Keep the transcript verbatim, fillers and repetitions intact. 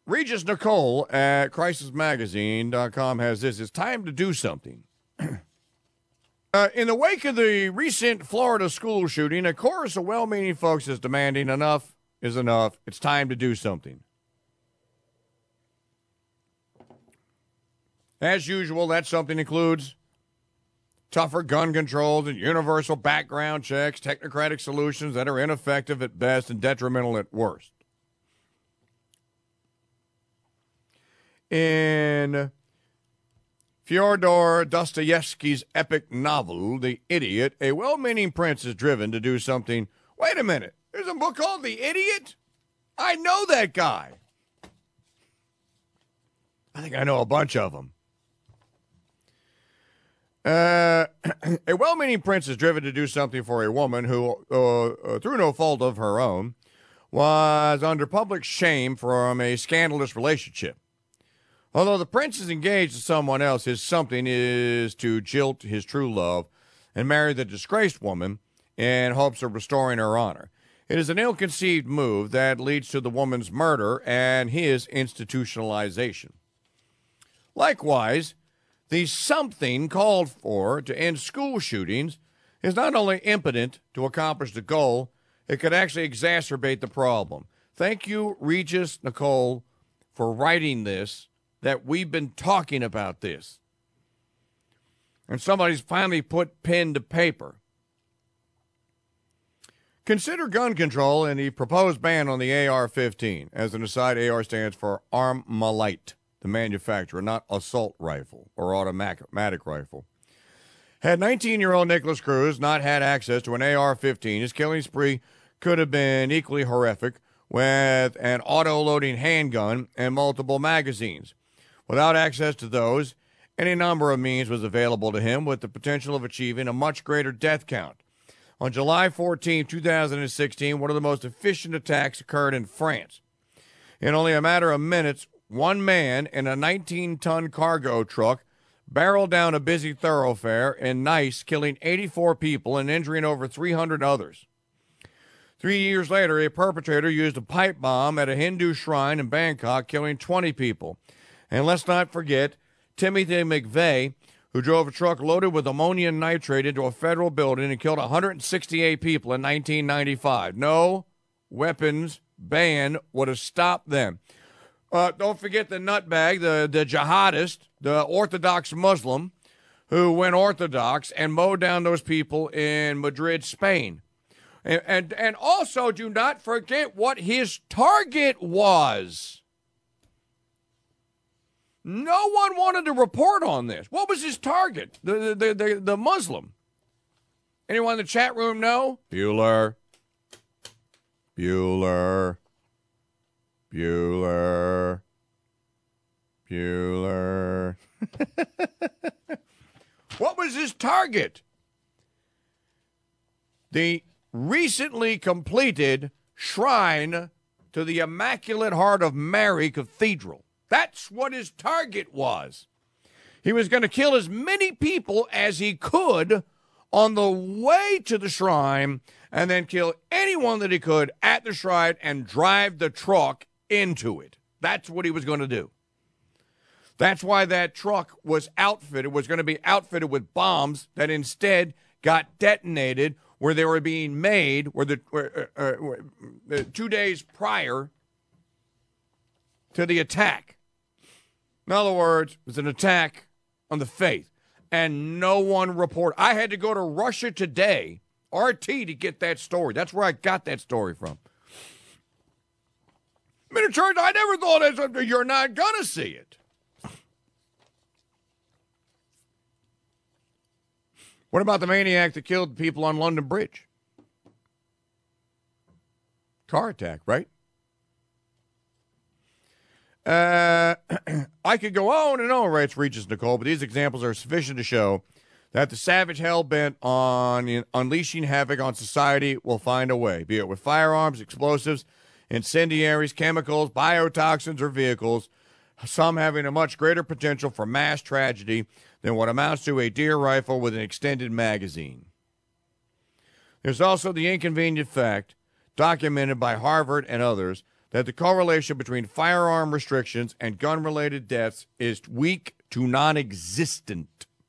Regis Nicole at crisis magazine dot com has this. It's time to do something. uh, in the wake of the recent Florida school shooting, a chorus of well-meaning folks is demanding enough is enough. It's time to do something. As usual, that something includes tougher gun controls and universal background checks, technocratic solutions that are ineffective at best and detrimental at worst. In Fyodor Dostoevsky's epic novel, The Idiot, a well-meaning prince is driven to do something. Wait a minute. There's a book called The Idiot? I know that guy. I think I know a bunch of them. Uh, a well-meaning prince is driven to do something for a woman who, uh, uh, through no fault of her own, was under public shame from a scandalous relationship. Although the prince is engaged to someone else, his something is to jilt his true love and marry the disgraced woman in hopes of restoring her honor. It is an ill-conceived move that leads to the woman's murder and his institutionalization. Likewise, the something called for to end school shootings is not only impotent to accomplish the goal, it could actually exacerbate the problem. Thank you, Regis Nicole, for writing this, that we've been talking about this. And somebody's finally put pen to paper. Consider gun control and the proposed ban on the A R fifteen. As an aside, A R stands for Armalite, the manufacturer, not assault rifle or automatic rifle. Had nineteen-year-old Nicholas Cruz not had access to an A R fifteen, his killing spree could have been equally horrific with an auto-loading handgun and multiple magazines. Without access to those, any number of means was available to him with the potential of achieving a much greater death count. On July fourteenth, twenty sixteen, one of the most efficient attacks occurred in France. In only a matter of minutes, one man in a nineteen-ton cargo truck barreled down a busy thoroughfare in Nice, killing eighty-four people and injuring over three hundred others. Three years later, a perpetrator used a pipe bomb at a Hindu shrine in Bangkok, killing twenty people. And let's not forget Timothy McVeigh, who drove a truck loaded with ammonium nitrate into a federal building and killed one hundred sixty-eight people in nineteen ninety-five. No weapons ban would have stopped them. Uh, don't forget the nutbag, the, the jihadist, the Orthodox Muslim, who went Orthodox and mowed down those people in Madrid, Spain. And, and, and also do not forget what his target was. No one wanted to report on this. What was his target? The, the, the, the Muslim. Anyone in the chat room know? Bueller. Bueller. Bueller. Bueller. What was his target? The recently completed shrine to the Immaculate Heart of Mary Cathedral. That's what his target was. He was going to kill as many people as he could on the way to the shrine and then kill anyone that he could at the shrine and drive the truck into it. That's what he was going to do. That's why that truck was outfitted, was going to be outfitted with bombs that instead got detonated where they were being made, where the where, uh, uh, two days prior to the attack. In other words, it was an attack on the faith, and no one reported. I had to go to Russia Today, R T, to get that story. That's where I got that story from. I mean, it turns out I never thought as something you're not going to see it. What about the maniac that killed people on London Bridge? Car attack, right? Uh, I could go on and on, writes Regis Nicole, but these examples are sufficient to show that the savage hell-bent on unleashing havoc on society will find a way, be it with firearms, explosives, incendiaries, chemicals, biotoxins, or vehicles, some having a much greater potential for mass tragedy than what amounts to a deer rifle with an extended magazine. There's also the inconvenient fact, documented by Harvard and others, that the correlation between firearm restrictions and gun-related deaths is weak to non-existent.